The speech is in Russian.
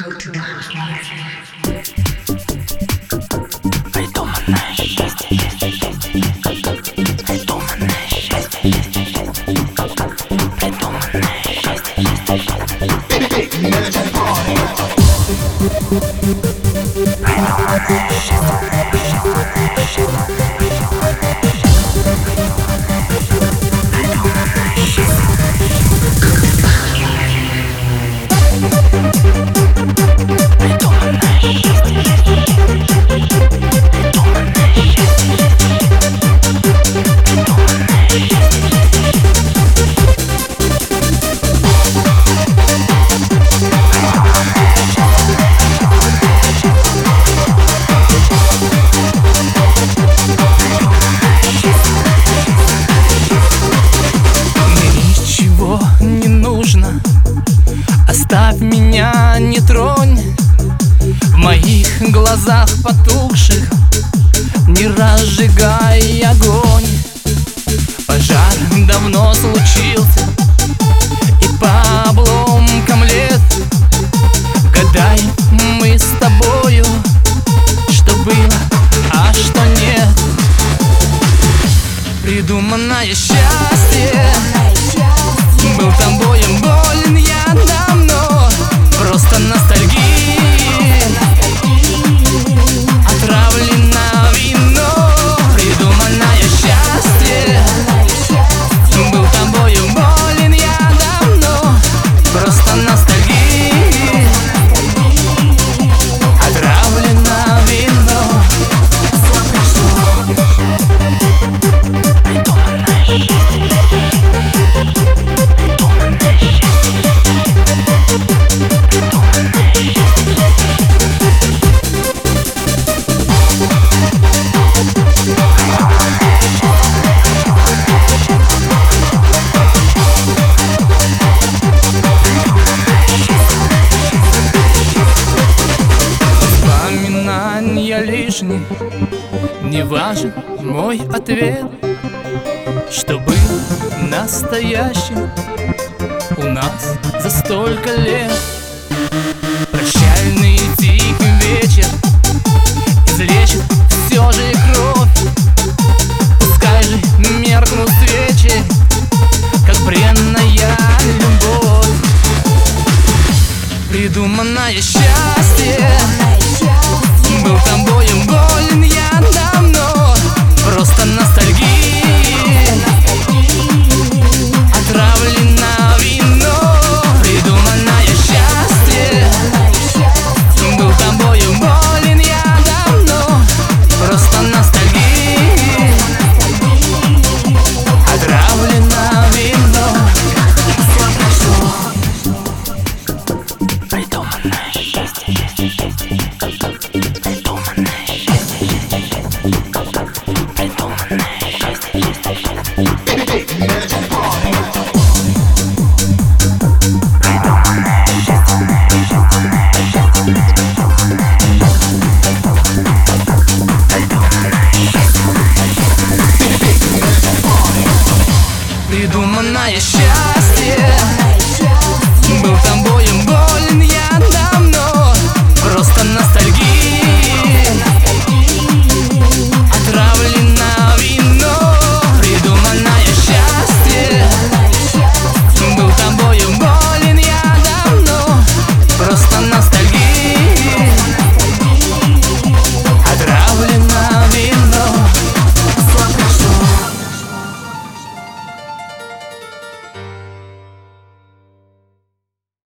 Придуманное счастье, придуманное счастье, придуманное счастье, не нужно, оставь меня, не тронь. В моих глазах потухших не разжигай огонь. Пожар давно случился, и по обломкам лет гадаем мы с тобою, что было, а что нет. Придуманное счастье, был тобою болен я давно, просто ностальгия отравлено вино. Придуманное счастье, был тобою болен я давно, просто ностальгия отравлено вино. придуманное счастье. Воспоминания лишние, не важен мой ответ, что был настоящим у нас за столько лет. Прощальный тихий вечер излечит все же кровь. Пускай же меркнут свечи, как бренная любовь. Придуманное счастье, был тобою болен я давно, просто ностальгия